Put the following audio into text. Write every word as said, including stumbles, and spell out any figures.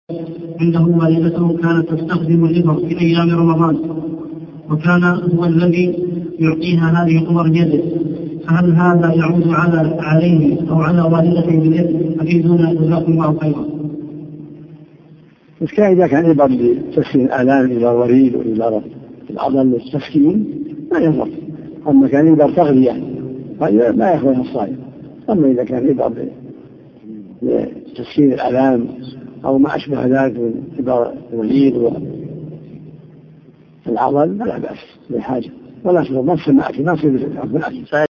عنده والدته كانت تستخدم الإبر في أيام رمضان، وكان هو الذي يعطيها هذه الإبر بيده، فهل هذا يعود على عليه أو على والدته بالإثم؟ أفيدونا جزاكم الله خيرا. بس كان إذا كان إبر لتسكين الآلام إلى الوريد وإلى العضل للتسكين ما يضر. أما كان إبر تغذية فإذا ما يأخذها الصائم. أما إذا كان إبر لتسكين الآلام أو ما أشبه ذلك من إبر الوريد والعضل فلا بأس بحاجة، ولا تضر نفس المأكل نفس الأكل.